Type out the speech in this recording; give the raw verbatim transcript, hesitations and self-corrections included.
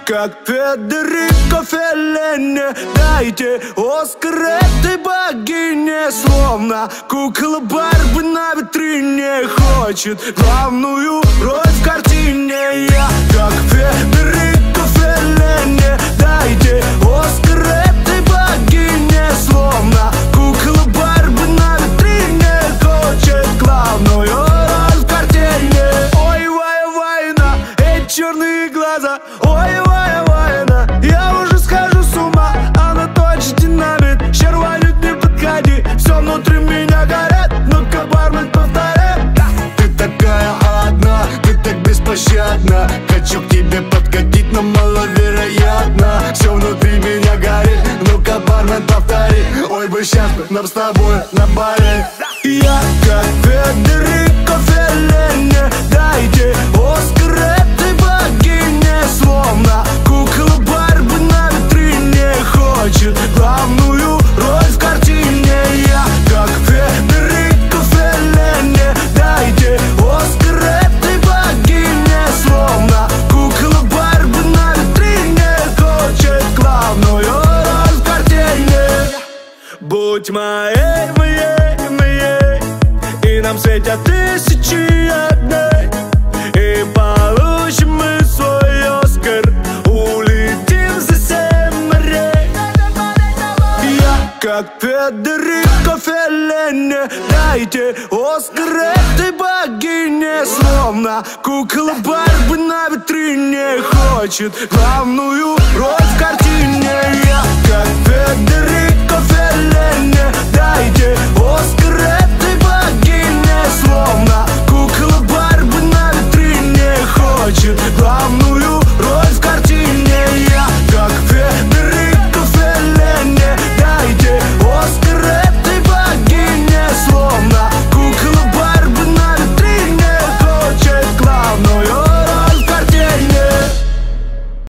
как Федерико Феллини, дайте Оскар этой богине. Словно кукла Барби на витрине хочет главную роль в картине. Я как Федерико Феллини, дайте Оскар этой богине. Словно кукла Барби на витрине хочет главную роль в картине. Ой, вай, вайна, эти черные глаза. Ой, вай, вайна, я уже схожу с ума. Она точно динамит, щерванит, не подходи. Все внутри меня горят, ну-ка, бармен, повторяй. Ты такая одна, ты так беспощадна. Хочу к тебе подкатить, но маловероятно. Все внутри меня горит, ну-ка, бармен, повтори. Ой, бы сейчас нам с тобой на баре. Я как Федерико Феллини, дайте Оскар этой богине. Словно кукла Барби на витрине хочет главную роль в картине. Я как Федерико Феллини, дайте Оскар этой богине. Словно кукла Барби на витрине хочет главную роль в картине. Будь моей, моей, моей, и нам светят тысячи дней, и получим мы свой Оскар, улетим за семь морей. Я как Федерико Феллини, дайте Оскар этой богине. Словно кукла Барби на витрине хочет главную роль в картине.